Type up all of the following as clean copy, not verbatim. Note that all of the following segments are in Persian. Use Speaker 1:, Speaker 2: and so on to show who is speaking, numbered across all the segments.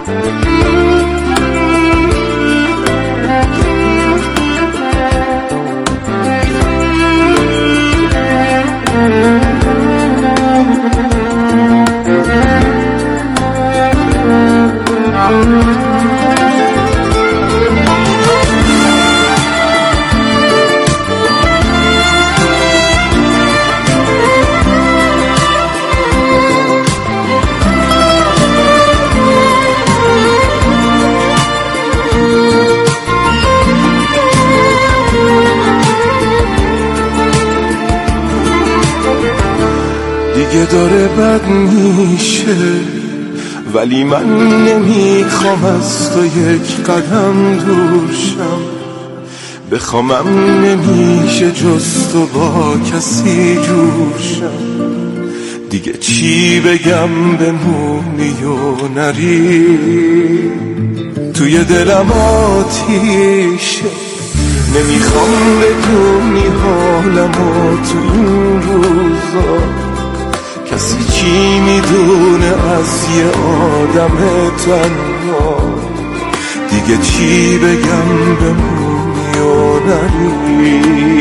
Speaker 1: دیگه داره بد میشه، ولی من نمیخوام از تو یک قدم دور شم. بخوامم نمیشه جز تو با کسی جور شم. دیگه چی بگم بمونی و نری، توی دلم آتیشه. نمیخوام بدونی حالمو تو این روزا. کسی چی میدونه از یه آدم تنها؟ دیگه چی بگم بمونی و نری.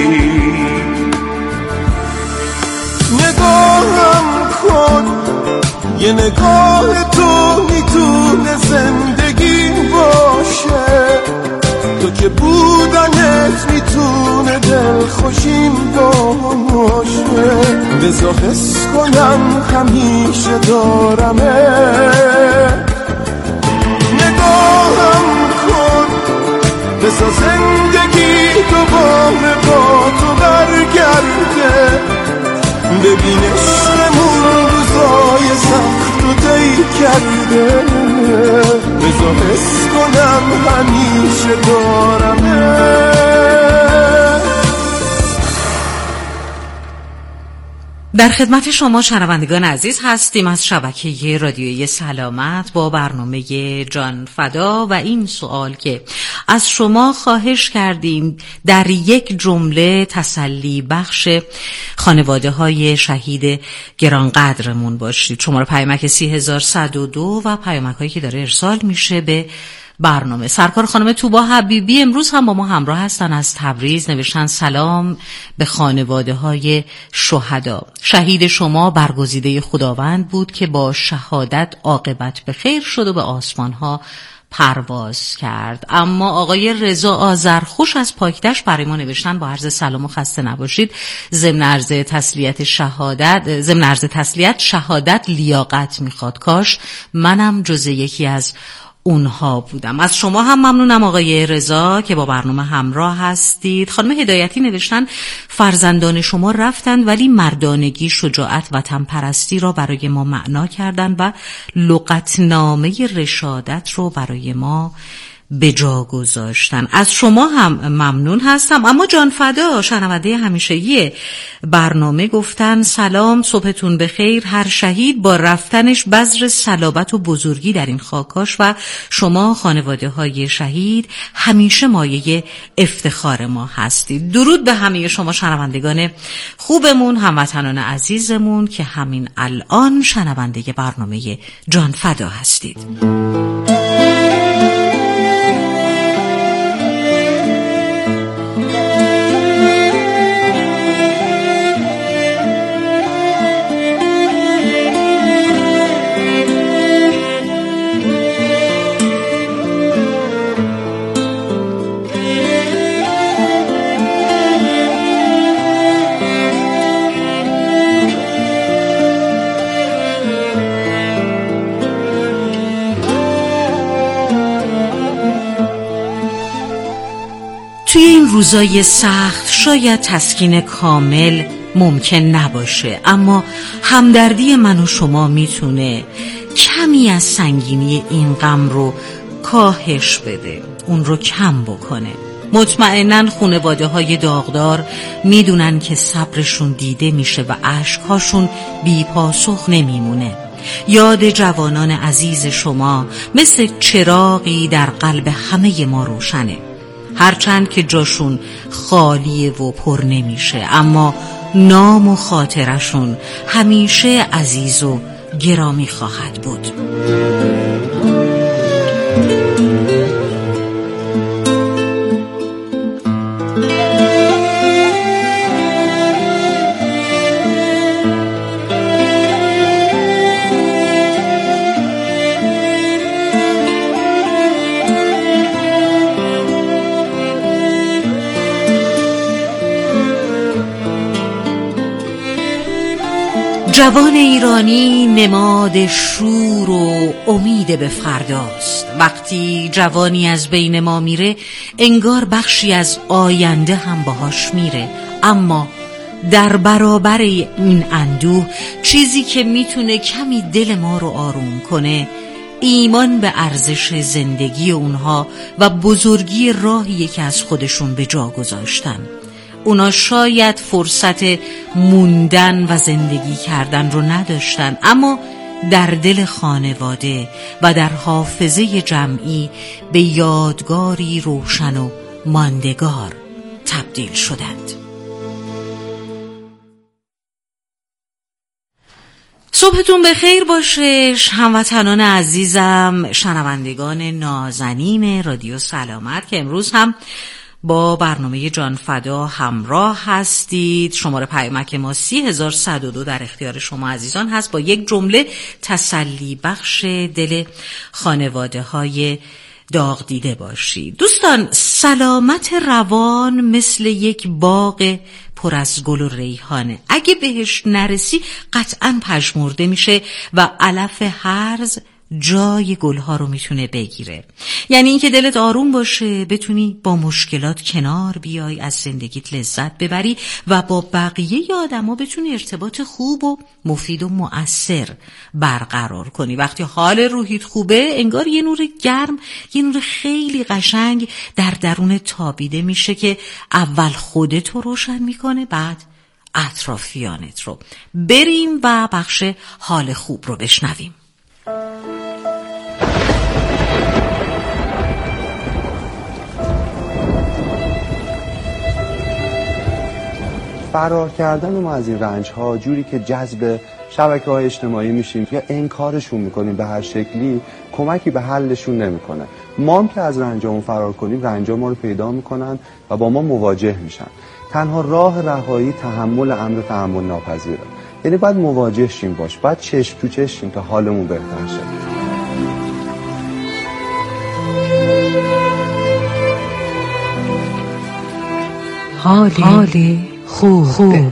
Speaker 1: نگاهم کن، یه نگاه تو میتونه زندگی باشه. تو که بودنت میتونه دلخوشیم باشه. بذار حس کنم همیشه دارمه. نگاهم کن، بذار زندگی دوباره با تو برگرده. ببین عشقمون روزای سخت رو طی کرده. بذار حس کنم همیشه دارمه.
Speaker 2: در خدمت شما شنوندگان عزیز هستیم از شبکه رادیویی سلامت با برنامه جان فدا و این سوال که از شما خواهش کردیم در یک جمله تسلی بخش خانواده های شهید گرانقدرمون باشید. شماره پیامک 30102 و پیامک هایی که داره ارسال میشه به برنامه. سرکار خانم توبا حبیبی امروز هم با ما همراه هستن از تبریز. نوشتن سلام به خانواده های شهدا. شهید شما برگزیده خداوند بود که با شهادت عاقبت به خیر شد و به آسمان ها پرواز کرد. اما آقای رضا آذرخوش از پاکدشت برای ما نوشتن با عرض سلام و خسته نباشید. ضمن عرض تسلیت شهادت لیاقت میخواد. کاش منم جز یکی از اونها بودم. از شما هم ممنونم آقای رضا که با برنامه همراه هستید. خانم هدایتی نوشتن فرزندان شما رفتند ولی مردانگی، شجاعت، وطن پرستی را برای ما معنا کردند و لغتنامه رشادت رو برای ما به جا گذاشتن. از شما هم ممنون هستم. اما جان فدا شنونده همیشگی برنامه گفتن سلام، صبحتون بخیر. هر شهید با رفتنش بذر صلابت و بزرگی در این خاکاش و شما خانواده های شهید همیشه مایه افتخار ما هستید. درود به همه شما شنوندگان خوبمون، هموطنان عزیزمون که همین الان شنونده برنامه جان فدا هستید. توی این روزای سخت شاید تسکین کامل ممکن نباشه، اما همدردی من و شما میتونه کمی از سنگینی این غم رو کاهش بده، اون رو کم بکنه. مطمئناً خانواده های داغدار میدونن که صبرشون دیده میشه و اشکهاشون بی پاسخ نمیمونه. یاد جوانان عزیز شما مثل چراغی در قلب همه ما روشنه، هرچند که جاشون خالیه و پر نمیشه، اما نام و خاطرشون همیشه عزیز و گرامی خواهد بود. جوان ایرانی نماد شور و امید به فرداست. وقتی جوانی از بین ما میره انگار بخشی از آینده هم باهاش میره. اما در برابر این اندوه چیزی که میتونه کمی دل ما رو آروم کنه ایمان به ارزش زندگی اونها و بزرگی راهی که از خودشون به جا گذاشتن. اونا شاید فرصت موندن و زندگی کردن رو نداشتن، اما در دل خانواده و در حافظه جمعی به یادگاری روشن و ماندگار تبدیل شدند. صبحتون بخیر باشه هموطنان عزیزم، شنوندگان نازنین رادیو سلامت که امروز هم با برنامه جان فدا همراه هستید. شماره پیامک ما 30102 در اختیار شما عزیزان هست. با یک جمله تسلی بخش دل خانواده های داغ دیده باشید. دوستان، سلامت روان مثل یک باغ پر از گل و ریحانه. اگه بهش نرسی قطعاً پژمرده میشه و علف هرز جای گلها رو میتونه بگیره. یعنی اینکه دلت آروم باشه، بتونی با مشکلات کنار بیای، از زندگیت لذت ببری و با بقیه آدما بتونی ارتباط خوب و مفید و مؤثر برقرار کنی. وقتی حال روحیت خوبه انگار یه نور گرم، یه نور خیلی قشنگ در درون تابیده میشه که اول خودت رو روشن میکنه، بعد اطرافیانت رو. بریم و بخش حال خوب رو بشنویم.
Speaker 3: فرار کردن ما از این رنج‌ها جوری که جذب شبکه‌های اجتماعی میشیم یا انکارشون میکنیم به هر شکلی، کمکی به حلشون نمیکنه. ما هم که از رنجامون فرار کنیم، رنجا ما رو پیدا میکنن و با ما مواجه میشن. تنها راه رهایی تحمل امر تحمل ناپذیره. یعنی باید مواجه شیم باش، باید چشم تو چشم شیم تا حالمون بهتر شه.
Speaker 4: حال خوب.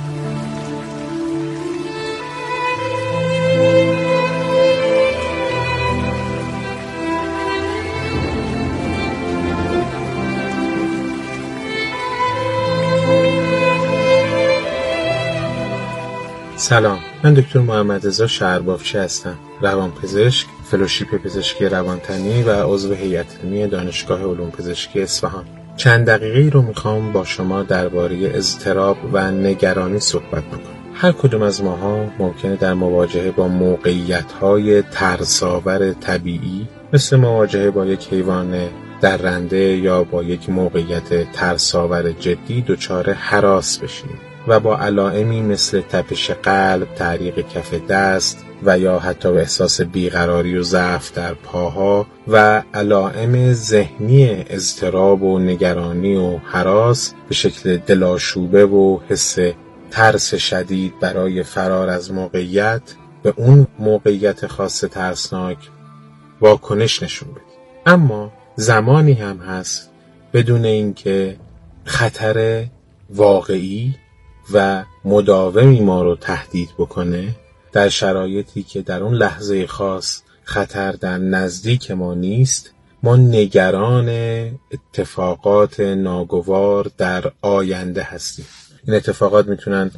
Speaker 5: سلام، من دکتر محمد رضا شهربافچی هستم، روانپزشک، فلوشیپ پزشکی روانتنی و عضو هیئت علمی دانشگاه علوم پزشکی اصفهان. چند دقیقه‌ای رو میخوام با شما درباره اضطراب و نگرانی صحبت بکنم. هر کدوم از ماها ممکنه در مواجهه با موقعیت‌های ترس‌آور طبیعی مثل مواجهه با یک حیوان درنده یا با یک موقعیت ترس‌آور جدی دچار هراس بشیم و با علائمی مثل تپش قلب، تعریق کف دست و یا حتی احساس بیقراری و ضعف در پاها و علائم ذهنی اضطراب و نگرانی و هراس به شکل دلاشوبه و حس ترس شدید برای فرار از موقعیت به اون موقعیت خاص ترسناک واکنش نشون بدید. اما زمانی هم هست بدون اینکه خطر واقعی و مداومی ما رو تهدید بکنه، در شرایطی که در اون لحظه خاص خطر در نزدیک ما نیست، ما نگران اتفاقات ناگوار در آینده هستیم. این اتفاقات میتونن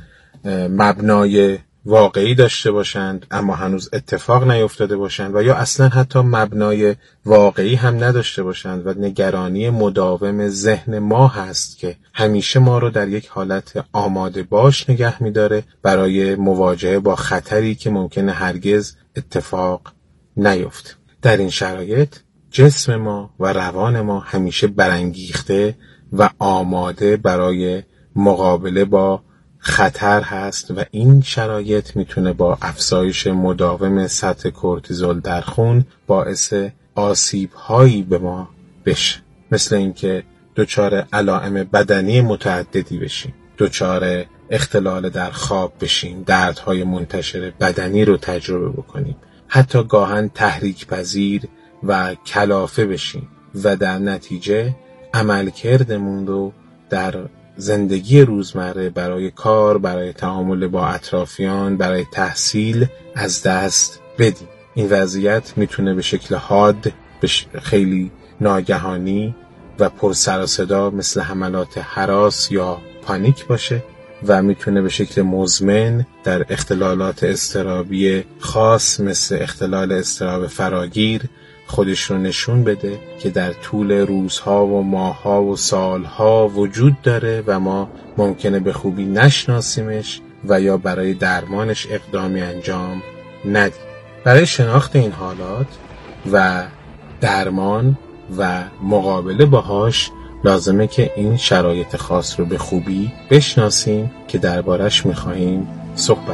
Speaker 5: مبنای واقعی داشته باشند اما هنوز اتفاق نیفتاده باشند و یا اصلا حتی مبنای واقعی هم نداشته باشند و نگرانی مداوم ذهن ما هست که همیشه ما رو در یک حالت آماده باش نگه می‌داره برای مواجهه با خطری که ممکنه هرگز اتفاق نیفته. در این شرایط جسم ما و روان ما همیشه برانگیخته و آماده برای مقابله با خطر هست و این شرایط میتونه با افزایش مداوم سطح کورتیزول در خون باعث آسیب‌هایی به ما بشه، مثل اینکه دچار علائم بدنی متعددی بشیم، دچار اختلال در خواب بشیم، دردهای منتشر بدنی رو تجربه بکنیم، حتی گاهن تحریک پذیر و کلافه بشیم و در نتیجه عملکردمون رو در زندگی روزمره، برای کار، برای تعامل با اطرافیان، برای تحصیل از دست بدیم. این وضعیت میتونه به شکل حاد، خیلی ناگهانی و پر سر و صدا مثل حملات هراس یا پانیک باشه و میتونه به شکل مزمن در اختلالات اضطرابی خاص مثل اختلال اضطراب فراگیر خودش رو نشون بده که در طول روزها و ماهها و سالها وجود داره و ما ممکنه به خوبی نشناسیمش و یا برای درمانش اقدامی انجام ندیم. برای شناخت این حالات و درمان و مقابله باهاش لازمه که این شرایط خاص رو به خوبی بشناسیم که دربارش می‌خواهیم صحبت.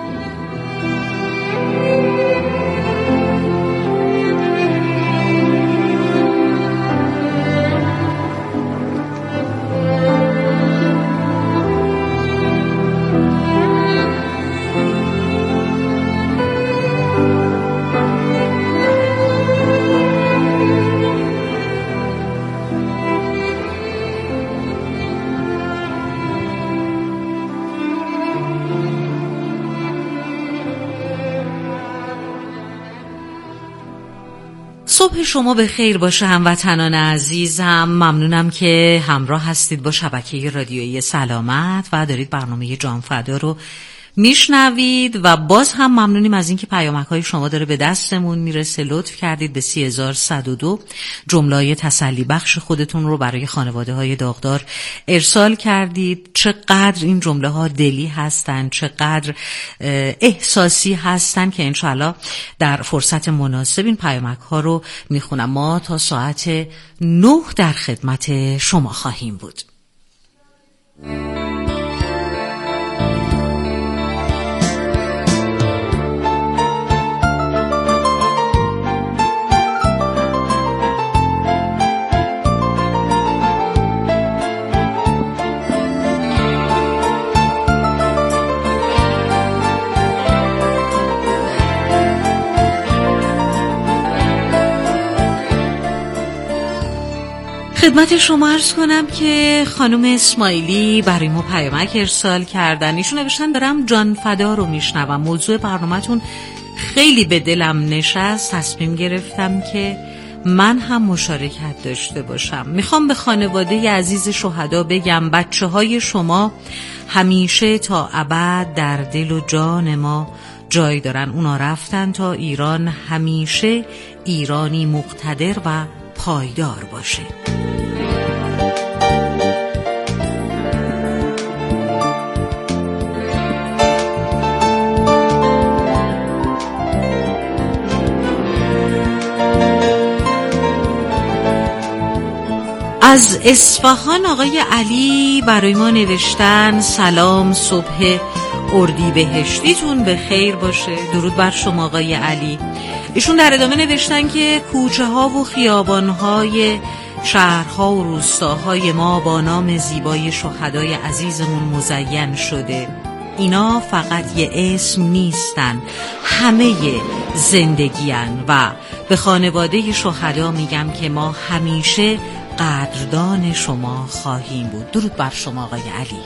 Speaker 2: صبح شما به خیر باشه هموطنان عزیزم. ممنونم که همراه هستید با شبکه رادیویی سلامت و دارید برنامه جانفدا رو میشنوید و باز هم ممنونیم از اینکه پیامک‌های شما داره به دستمون میرسه. لطف کردید به 30102 جمله‌های تسلی بخش خودتون رو برای خانواده‌های داغدار ارسال کردید. چقدر این جمله‌ها دلی هستن، چقدر احساسی هستن که انشالله در فرصت مناسب این پیامک‌ها رو میخونم. ما تا ساعت 9 در خدمت شما خواهیم بود. خدمت شما عرض کنم که خانم اسماعیلی برای ما پیامک ارسال کردن. ایشون نوشتن دارم جانفدا رو میشنوم، موضوع برنامه‌تون خیلی به دلم نشست، تصمیم گرفتم که من هم مشارکت داشته باشم. میخوام به خانواده عزیز شهدا بگم بچه‌های شما همیشه تا ابد در دل و جان ما جای دارن. اونا رفتن تا ایران همیشه ایرانی مقتدر و پایدار باشه. از اصفهان آقای علی برای ما نوشتن سلام، صبح اردیبهشتیتون به خیر باشه. درود بر شما آقای علی. ایشون در ادامه نوشتن که کوچه ها و خیابان های شهرها و روستاهای ما با نام زیبای شهدای عزیزمون مزین شده. اینا فقط یه اسم نیستن، همه زندگیان و به خانواده شهدا میگم که ما همیشه قدردان شما خواهیم بود. درود بر شما آقای علی.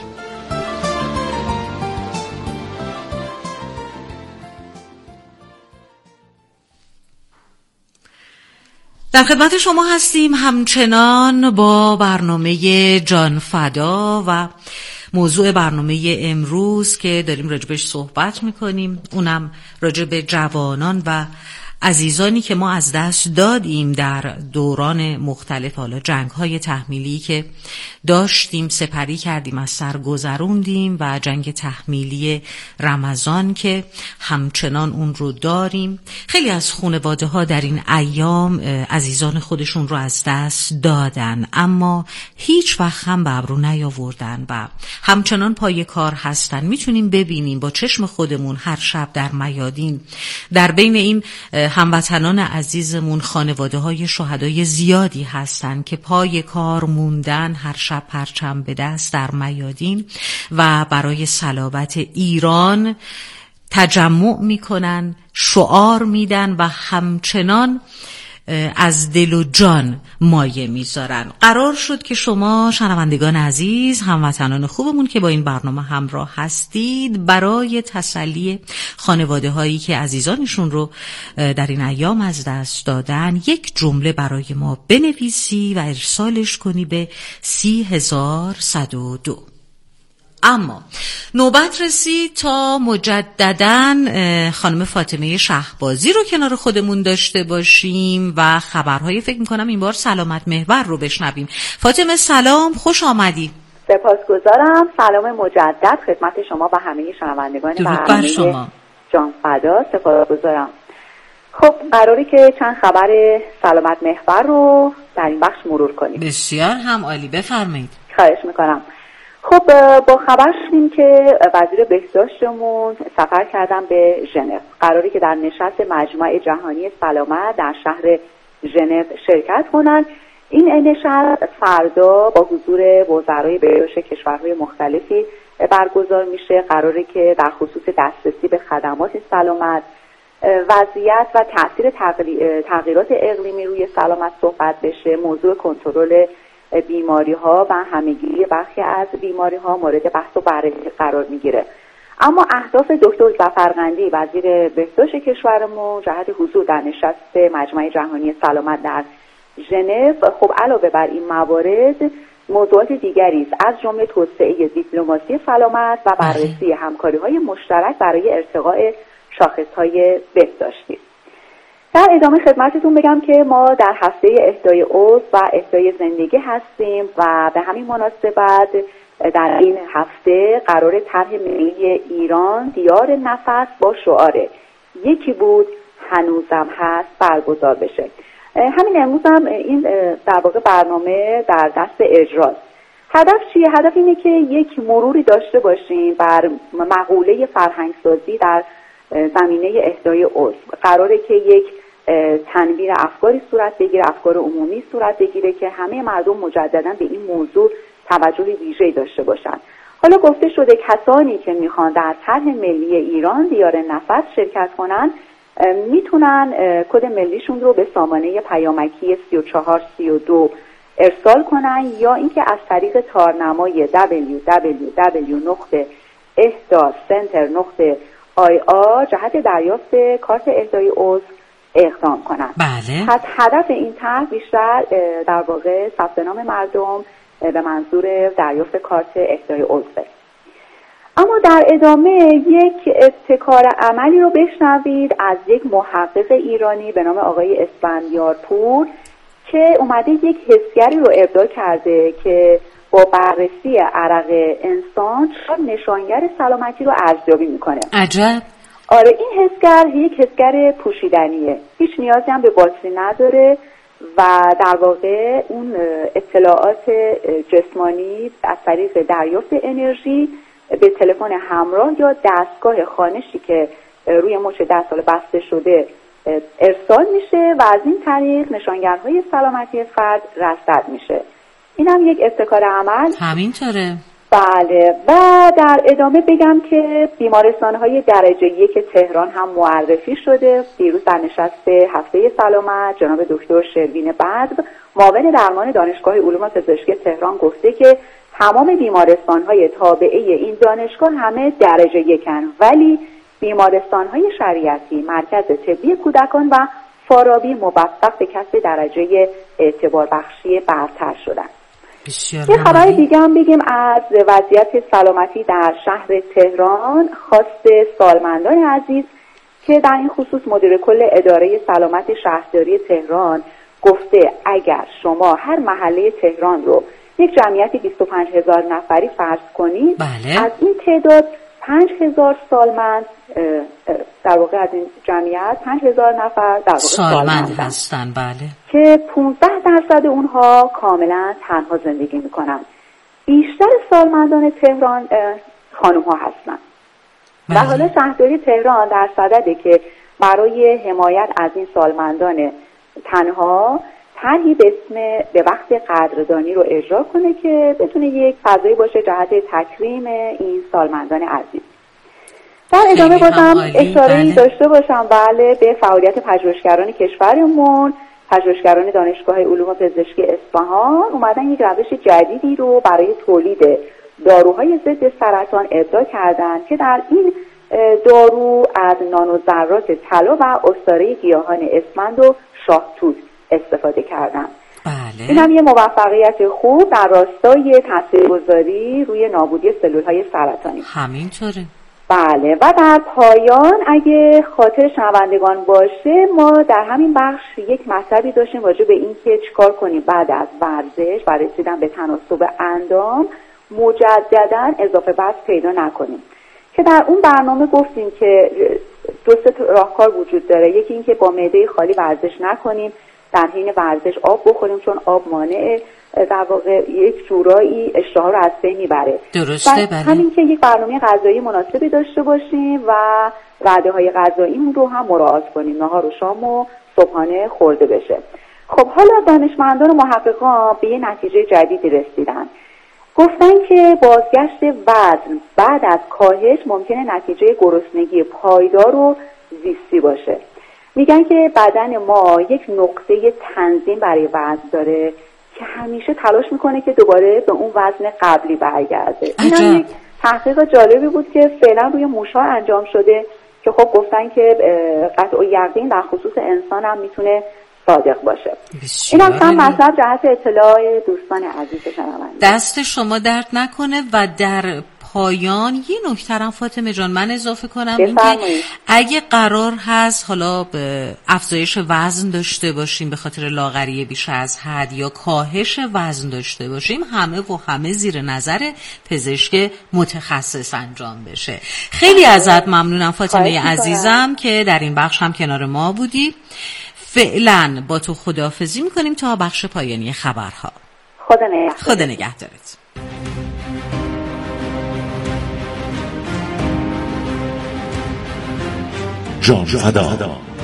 Speaker 2: در خدمت شما هستیم همچنان با برنامه جانفدا و موضوع برنامه امروز که داریم راجبش صحبت میکنیم اونم راجب جوانان و عزیزانی که ما از دست دادیم در دوران مختلف، حالا جنگ‌های تحمیلی که داشتیم سپری کردیم از سر گذروندیم و جنگ تحمیلی رمضان که همچنان اون رو داریم. خیلی از خانواده‌ها در این ایام عزیزان خودشون رو از دست دادن اما هیچ وقت هم به ابرو نیاوردن و همچنان پای کار هستن. میتونیم ببینیم با چشم خودمون هر شب در میادین در بین این هموطنان عزیزمون خانواده‌های شهدای زیادی هستن که پای کار موندن، هر شب پرچم به دست در میادین و برای صلابت ایران تجمع میکنن، شعار میدن و همچنان از دل و جان مایه میذارن. قرار شد که شما شنوندگان عزیز، هموطنان خوبمون که با این برنامه همراه هستید، برای تسلی خانواده هایی که عزیزانشون رو در این ایام از دست دادن یک جمله برای ما بنویسی و ارسالش کنی به 30102. اما نوبت رسید تا مجدداً خانم فاطمه شهبازی رو کنار خودمون داشته باشیم و خبرهای فکر میکنم این بار سلامت محور رو بشنویم. فاطمه سلام، خوش آمدی.
Speaker 4: سپاسگزارم. سلام مجدد خدمت شما و همه شنوندگان برنامه جان فدا. سپاسگزارم. خب قراره که چند خبر سلامت محور رو در این بخش مرور کنیم.
Speaker 2: بسیار هم عالی، بفرمایید.
Speaker 4: خواهش میکنم. خب با خبر شدیم که وزیر بهداشتمون سفر کردن به ژنو. قراره که در نشست مجمع جهانی سلامت در شهر ژنو شرکت کنن. این نشست فردا با حضور وزرای بهداشت کشورهای مختلفی برگزار میشه. قراره که در خصوص دسترسی به خدمات سلامت، وضعیت و تاثیر تغییرات اقلیمی روی سلامت صحبت بشه. موضوع کنترل بیماری ها و همه‌گیری برخی از بیماری ها مورد بحث و بررسی قرار میگیره. اما اهداف دکتر ظفرقندی وزیر بهداشت کشورمون جهت حضور در نشست مجمع جهانی سلامت در ژنو، خب علاوه بر این موارد موضوعات دیگری است، از جمله توسعه دیپلماسی سلامت و بررسی همکاری‌های مشترک برای ارتقاء شاخص‌های بهداشتی. در ادامه خدمتتون بگم که ما در هفته اهدای عضو و اهدای زندگی هستیم و به همین مناسبت در این هفته قرار طرح ملی ایران دیار نفس با شعار یکی بود هنوزم هست برگزار بشه. همین امروز هم این در واقع برنامه در دست اجراست. هدف چیه؟ هدف اینه که یک مروری داشته باشیم بر مقوله فرهنگسازی در زمینه اهدای عضو. قراره که یک تنویر افکاری صورت بگیره، افکار عمومی صورت بگیره که همه مردم مجددا به این موضوع توجه ویژه‌ای داشته باشن. حالا گفته شده کسانی که میخوان در طرح ملی ایران دیار نفس شرکت کنن میتونن کد ملیشون رو به سامانه پیامکی 3432 ارسال کنن یا اینکه از طریق تارنمای www.ehda.center.ir جهت دریافت کارت اهدای عضو اقدام کنند.
Speaker 2: بله.
Speaker 4: پس هدف این طرح بیشتر در واقع ثبت نام مردم به منظور دریافت کارت اهدای عضو. اما در ادامه یک ابتکار عملی رو بشنوید از یک محقق ایرانی به نام آقای اسفندیارپور که اومده یک حسگری رو ابداع کرده که با بررسی عرق انسان نشانگر سلامتی رو ارزیابی میکنه.
Speaker 2: عجب.
Speaker 4: آره، این حسگر یک حسگر پوشیدنیه، هیچ نیازی هم به باتری نداره و در واقع اون اطلاعات جسمانی از طریق دریافت انرژی به تلفن همراه یا دستگاه خانشی که روی مچ دستال بسته شده ارسال میشه و از این طریق نشانگرهای سلامتی فرد رصد میشه. این هم یک ابتکار عمل.
Speaker 2: همینطوره.
Speaker 4: بله. و در ادامه بگم که بیمارستان‌های درجه 1 تهران هم معرفی شده. دیروز در نشست هفته سلامت جناب دکتر شروین بدر معاون درمان دانشگاه علوم پزشکی تهران گفته که تمام بیمارستان‌های تابعه این دانشگاه همه درجه 1ان، ولی بیمارستان‌های شریعتی، مرکز طبی کودکان و فارابی موفق به کسب درجه اعتبار بخشی برتر شدند. یه خبر دیگه هم بگیم از وضعیت سلامتی در شهر تهران. خواست سالمندان عزیز که در این خصوص مدیر کل اداره سلامت شهرداری تهران گفته اگر شما هر محله تهران رو یک جمعیت 25,000 نفری فرض کنید،
Speaker 2: بله.
Speaker 4: از این تعداد 5,000 سالمند در واقع از این جمعیت 5,000 نفر در واقع
Speaker 2: سالمند هستن، بله،
Speaker 4: که 15% اونها کاملا تنها زندگی میکنن. بیشتر سالمندان تهران خانم ها هستن.
Speaker 2: بله.
Speaker 4: و حالا شهرداری تهران در صدده که برای حمایت از این سالمندان تنها طرحی به وقت قدردانی رو اجرا کنه که بتونه یک فضایی باشه جهت تکریم این سالمندان عزیز. در ادامه بازم اشاره‌ای داشته باشم بله به فعالیت پژوهشگران کشورمون. پژوهشگران دانشگاه علوم پزشکی اصفهان اومدن یک روش جدیدی رو برای تولید داروهای ضد سرطان ابداع کردن که در این دارو از نانوذرات طلا و استاره گیاهان اسمند و شاهتوت استفاده کردن.
Speaker 2: بله.
Speaker 4: این هم یه موفقیت خوب در راستای تاثیرگذاری روی نابودی سلول‌های سرطانی.
Speaker 2: همینطوره.
Speaker 4: بله. و در پایان اگه خاطر شنوندگان باشه، ما در همین بخش یک مطلبی داشتیم راجع به این که چیکار کنیم بعد از ورزش و رسیدن به تناسب اندام مجددا اضافه وزن پیدا نکنیم، که در اون برنامه گفتیم که دو سه راهکار وجود داره. یکی این که با معده خالی ورزش نکنیم، در حین ورزش آب بخوریم، چون آب مانع در واقع یک جورایی اشتها رو از بین میبره.
Speaker 2: درسته. بله.
Speaker 4: همین که یک برنامه غذایی مناسبی داشته باشیم و وعده های غذاییمون رو هم مراعات کنیم، نهار و شام و صبحانه خورده بشه. خب حالا دانشمندان و محققان به یه نتیجه جدیدی رسیدن. گفتن که بازگشت وزن بعد از کاهش ممکنه نتیجه گرسنگی پایدار و زیستی باشه. میگن که بدن ما یک نقطه تنظیم برای وزن داره که همیشه تلاش میکنه که دوباره به اون وزن قبلی برگرده. این هم یک تحقیق جالبی بود که فعلا روی موش‌ها انجام شده که خب گفتن که قطع و یقین در خصوص انسان هم میتونه صادق باشه. این هم مطلب جهت اطلاع دوستان عزیز شنونده.
Speaker 2: دست شما درد نکنه. و در پایان یه نکته هم فاطمه جان من اضافه کنم، این که اگه قرار هست حالا به افزایش وزن داشته باشیم به خاطر لاغری بیش از حد یا کاهش وزن داشته باشیم، همه زیر نظر پزشک متخصص انجام بشه. خیلی ازت ممنونم فاطمه عزیزم که در این بخش هم کنار ما بودی. فعلا با تو خداحافظی میکنیم تا بخش پایانی خبرها. خدا نگهدارت.
Speaker 6: جان فدا.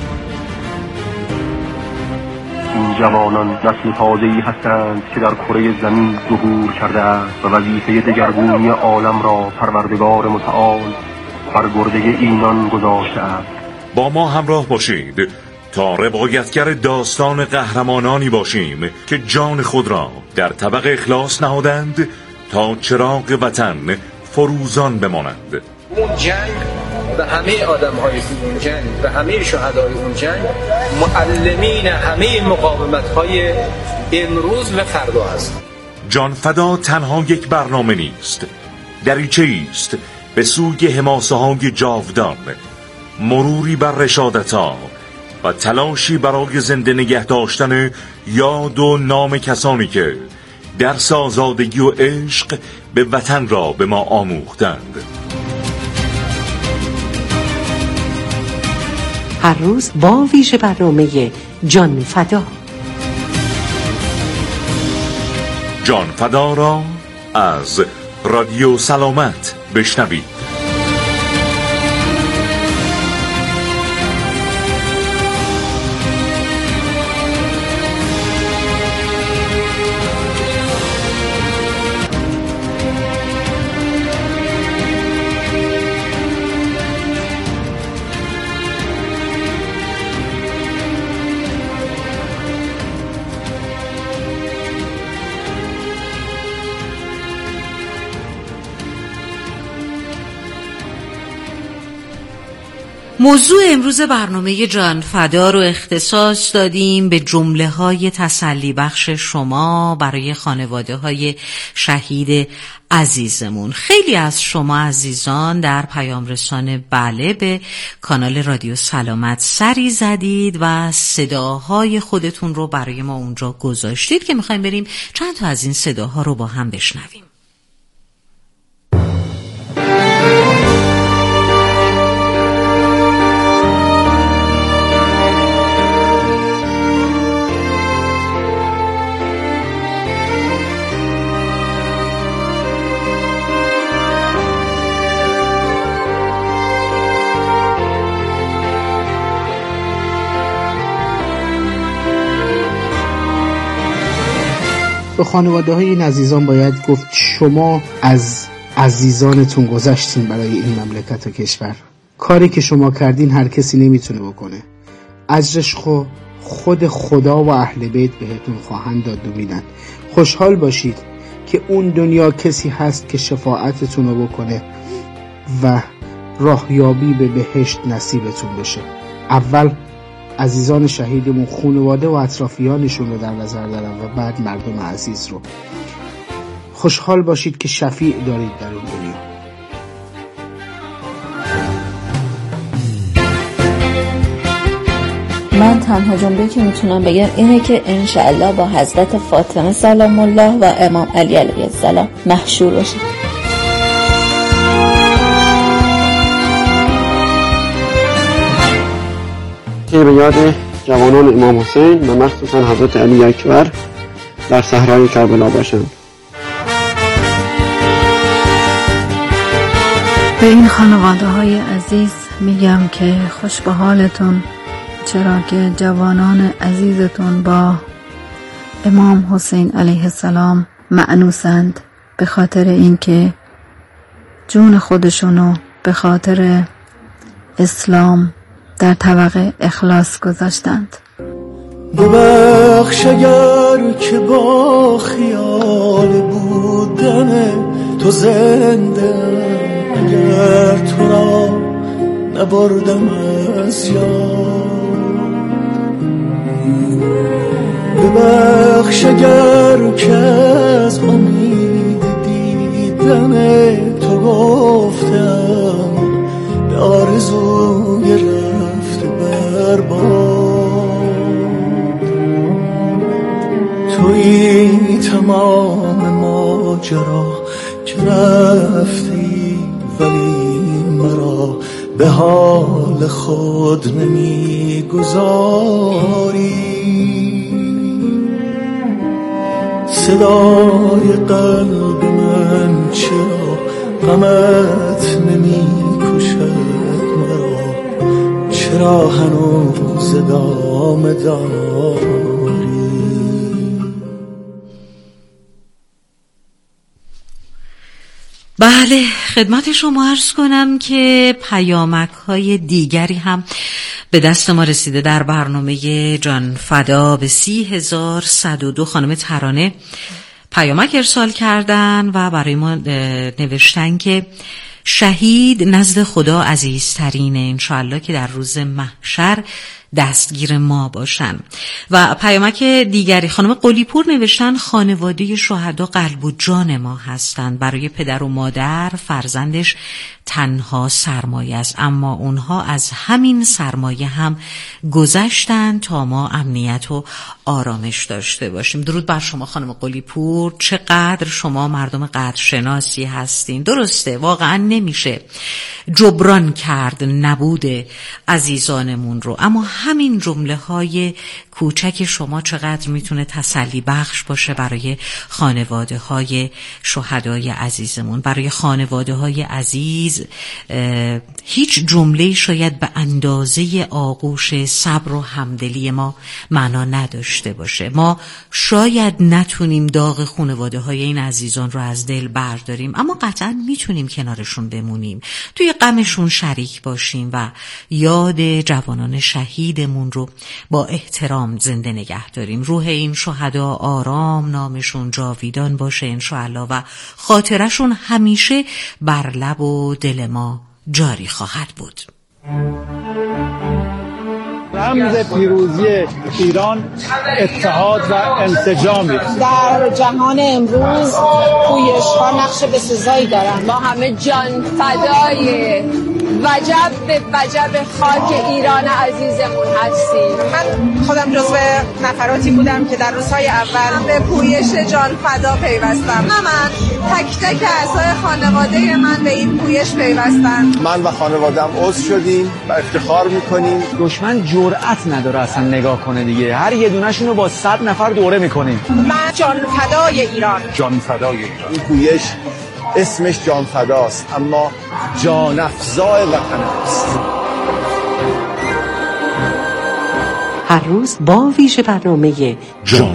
Speaker 7: این جوانان نسل تازه‌ای هستند که در کره زمین ظهور کرده است و وظیفه دگرگونی عالم را پروردگار متعال بر گرده اینان گذاشته است.
Speaker 6: با ما همراه باشید تا روایتگر داستان قهرمانانی باشیم که جان خود را در طبق اخلاص نهادند تا چراغ وطن فروزان بمانند.
Speaker 8: اون جنگ و همه آدم‌های اون جنگ و همه شهدای اون جنگ معلمین همه مقاومت‌های امروز و فردا هست.
Speaker 6: جان فدا تنها یک برنامه نیست، دریچه‌ای است به سوی حماسه‌های جاودان، مروری بر رشادت‌ها و تلاشی برای زنده نگه داشتن یاد و نام کسانی که درس آزادگی و عشق به وطن را به ما آموختند.
Speaker 9: هر روز با ویژه برنامه جان فدا.
Speaker 6: جان فدا را از رادیو سلامت بشنوید.
Speaker 2: موضوع امروز برنامه جان فدا رو اختصاص دادیم به جمله‌های تسلی بخش شما برای خانواده‌های شهید عزیزمون. خیلی از شما عزیزان در پیام رسان بله به کانال رادیو سلامت سری زدید و صداهای خودتون رو برای ما اونجا گذاشتید که میخوایم بریم چند تا از این صداها رو با هم بشنویم.
Speaker 10: به خانواده های این عزیزان باید گفت شما از عزیزانتون گذشتین برای این مملکت و کشور. کاری که شما کردین هر کسی نمیتونه بکنه. اجرش خود خدا و اهل بیت بهتون خواهند داد و میدن. خوشحال باشید که اون دنیا کسی هست که شفاعتتون رو بکنه و راهیابی به بهشت نصیبتون بشه. اول عزیزان شهیدمون، خانواده و اطرافیانشون رو در نظر دارن و بعد مردم عزیز رو. خوشحال باشید که شفیع دارید در اون دنیا.
Speaker 11: من تنها جمله که میتونم بگم اینه که انشاءالله با حضرت فاطمه سلام الله و امام علی علیه السلام محشور بشیم.
Speaker 12: که به یاد جوانان امام حسین و مخصوصا حضرت علی اکبر در صحرای کربلا باشند.
Speaker 13: به این خانواده های عزیز میگم که خوش به حالتون، چرا که جوانان عزیزتون با امام حسین علیه السلام مأنوسند، به خاطر اینکه جون خودشونو به خاطر اسلام در طبق اخلاص گذاشتند.
Speaker 1: ببخش اگر که با خیال بودن تو زنده، اگر تو را نبردم از یاد. ببخش اگر که از امید دیدن تو گفتم به آرزوی رفت برباد. تویی تمام ماجرا که رفتی، ولی مرا به حال خود نمیگذاری. صدای قلب من چرا غمت نمیکشد مرا، چرا هنوز ادامه داری؟
Speaker 2: بله، خدمت شما عرض کنم که پیامک‌های دیگری هم به دست ما رسیده در برنامه جان فدا. به 30,102 خانم ترانه پیامک ارسال کردن و برای ما نوشتن که شهید نزد خدا عزیزترینه، انشاءالله که در روز محشر دستگیر ما باشن. و پیامک دیگری خانم قلیپور نوشتن خانواده شهدا قلب و جان ما هستند. برای پدر و مادر فرزندش تنها سرمایه است، اما اونها از همین سرمایه هم گذشتن تا ما امنیت و آرامش داشته باشیم. درود بر شما خانم قلیپور، چقدر شما مردم قدرشناسی هستین. درسته، واقعا نمیشه جبران کرد نبود عزیزانمون رو، اما همین جمله های کوچک شما چقدر میتونه تسلی بخش باشه برای خانواده های شهدای عزیزمون. برای خانواده های عزیز هیچ جمله شاید به اندازه آغوش صبر و همدلی ما معنا نداشته باشه. ما شاید نتونیم داغ خانواده های این عزیزان رو از دل برداریم، اما قطعا میتونیم کنارشون بمونیم، توی غمشون شریک باشیم و یاد جوانان شهیدمون رو با احترام زنده نگه داریم. روح این شهدا آرام نامشون جاویدان باشه انشاءالله و خاطرشون همیشه بر لب و دل ما جاری خواهد بود.
Speaker 14: رمز پیروزی ایران اتحاد و انسجامی
Speaker 15: در جهان امروز پویش‌ها نقش بسزایی دارن.
Speaker 16: ما همه جان فدای وجب به وجب خاک ایران عزیزمون هستیم.
Speaker 15: من خودم جزو نفراتی بودم که در روزهای اول
Speaker 16: به پویش جان فدا پیوستم. من تک تک اعضای خانواده من به این پویش پیوستن.
Speaker 17: من و خانواده‌ام عضو شدیم و افتخار می‌کنیم.
Speaker 18: دشمن جرأت نداره اصلا نگاه کنه دیگه، هر یه دونه‌شون رو با 100 نفر دوره می‌کنیم.
Speaker 15: من جان فدای ایران.
Speaker 17: جان فدای ایران. این پویش اسمش جان فداست، اما جان افزای وطن است.
Speaker 9: هر روز با ویژه برنامه
Speaker 6: جان